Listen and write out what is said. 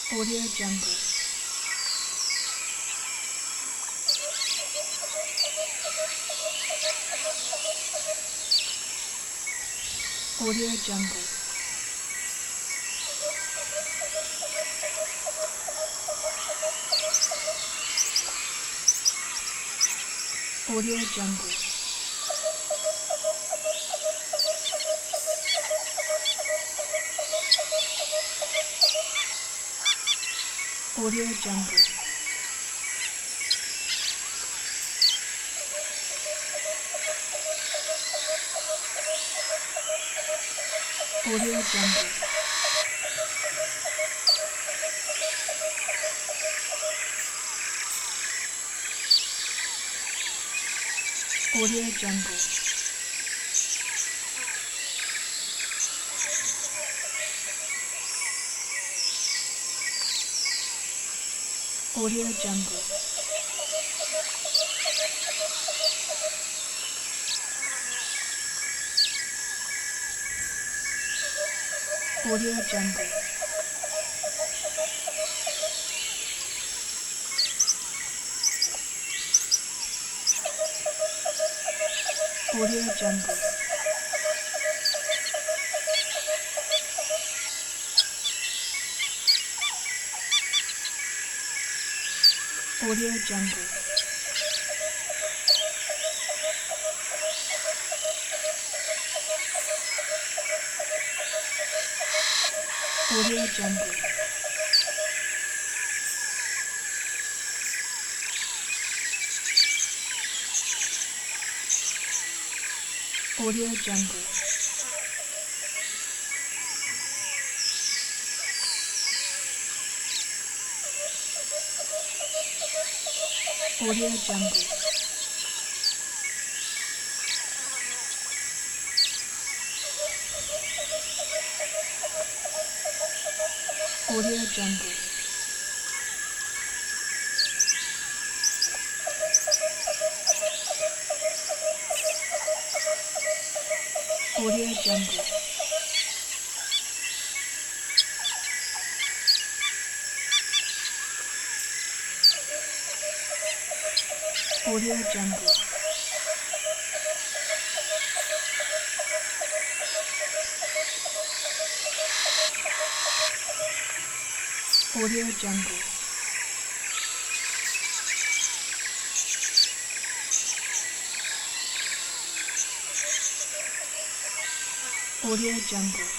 Audio Jungle. Audio Jungle. Audio Jungle. Audio Jungle. Audio Jungle. Audio Jungle. Audio Jungle. Audio Jungle. Audio Jungle. Audio Jungle. Audio Jungle. Audio Jungle. Audio Jungle. Audio Jungle. Audio Jungle. Audio Jungle. Audio Jungle. Audio Jungle.